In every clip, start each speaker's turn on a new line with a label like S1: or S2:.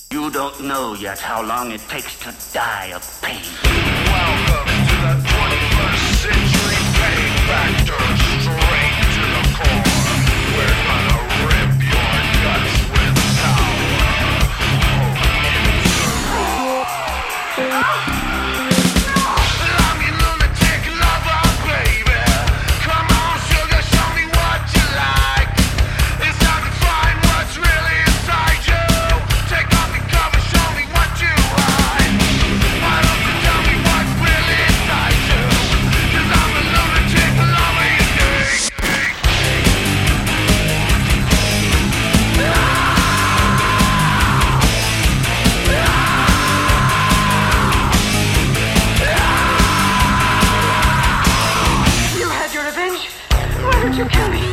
S1: You don't know yet how long it takes to die of pain.
S2: Welcome to the 21st century pain factor, straight to the core. We're gonna rip your guts with power. I'm your lunatic lover, baby. Come on, sugar, show me what you like. It's time to find what's really inside you. Take off your cover, show me what you hide. Why don't you tell me what's really inside you? 'Cause I'm a lunatic lover, you dig?
S3: You had your revenge? Why don't you kill me?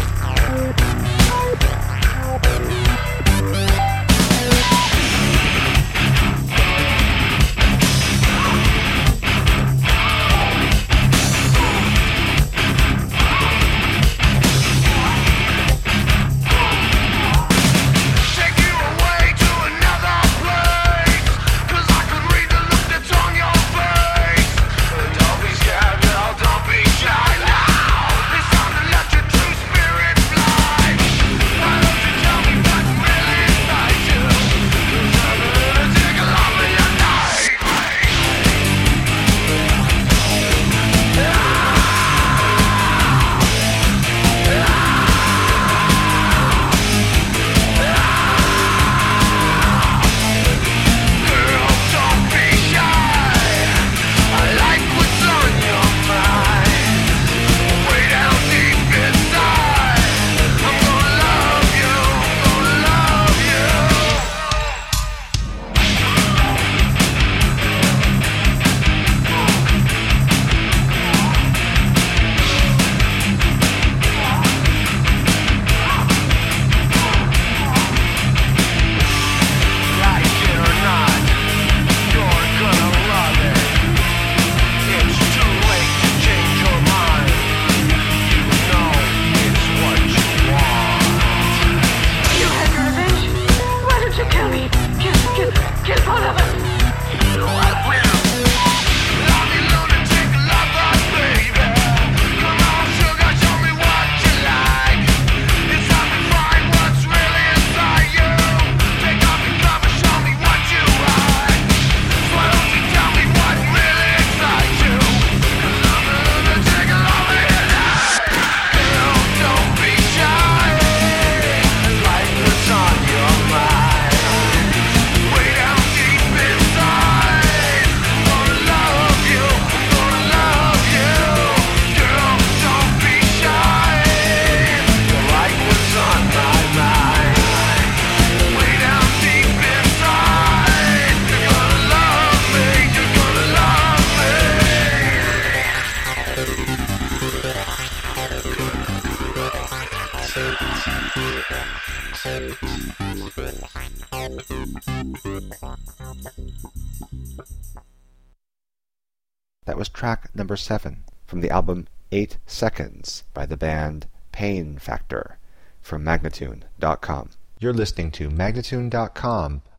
S2: Take you away to another place. 'Cause I could read the look that's on your face. Don't be scared, girl, don't be shy now. It's time to let your true spirit fly. Why don't you tell me what's really inside you? 'Cause I'm a lunatic lover, you night. Girl, don't be shy. I like what's on your mind. Way down deep inside, I'm gonna love you, gonna love you. Like it or not, you're gonna love it. It's too late to change your mind. You know it's what you want.
S3: You had your revenge? Why don't you kill me? Kill both of us.
S2: I will. I'm your lunatic lover, baby. Come on, sugar, show me what you like. It's time to find what's really inside you. Take off your cover, show me what you hide. Why don't you tell me what's really inside you? 'Cause I'm a lunatic lover tonight. Girl, don't be shy. Like what's on your mind. Way down deep inside, gonna love you, gonna love you. Girl, don't be shy. You like what's on my mind. Way down deep inside, you're gonna love me, you're gonna love me.
S4: That was track number 7 from the album 8 Seconds by the band Pain Factor from Magnatune.com. You're listening to Magnatune.com